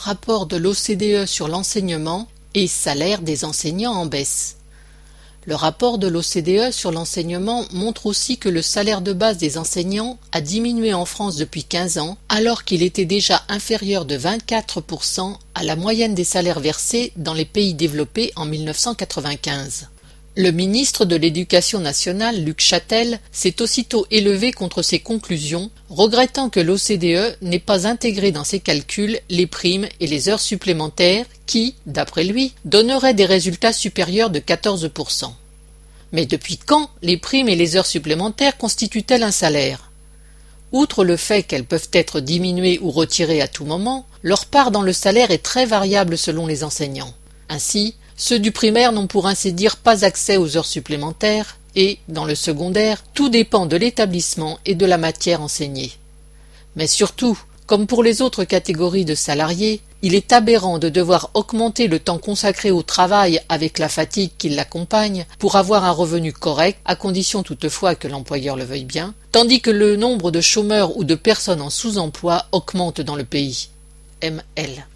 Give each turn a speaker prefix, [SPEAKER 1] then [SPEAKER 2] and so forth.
[SPEAKER 1] rapport de l'OCDE sur l'enseignement et salaire des enseignants en baisse. Le rapport de l'OCDE sur l'enseignement montre aussi que le salaire de base des enseignants a diminué en France depuis 15 ans, alors qu'il était déjà inférieur de 24% à la moyenne des salaires versés dans les pays développés en 1995. Le ministre de l'Éducation nationale, Luc Chatel, s'est aussitôt élevé contre ces conclusions, regrettant que l'OCDE n'ait pas intégré dans ses calculs les primes et les heures supplémentaires qui, d'après lui, donneraient des résultats supérieurs de 14%. Mais depuis quand les primes et les heures supplémentaires constituent-elles un salaire ? Outre le fait qu'elles peuvent être diminuées ou retirées à tout moment, leur part dans le salaire est très variable selon les enseignants. Ainsi, ceux du primaire n'ont pour ainsi dire pas accès aux heures supplémentaires et, dans le secondaire, tout dépend de l'établissement et de la matière enseignée. Mais surtout, comme pour les autres catégories de salariés, il est aberrant de devoir augmenter le temps consacré au travail avec la fatigue qui l'accompagne pour avoir un revenu correct, à condition toutefois que l'employeur le veuille bien, tandis que le nombre de chômeurs ou de personnes en sous-emploi augmente dans le pays. ML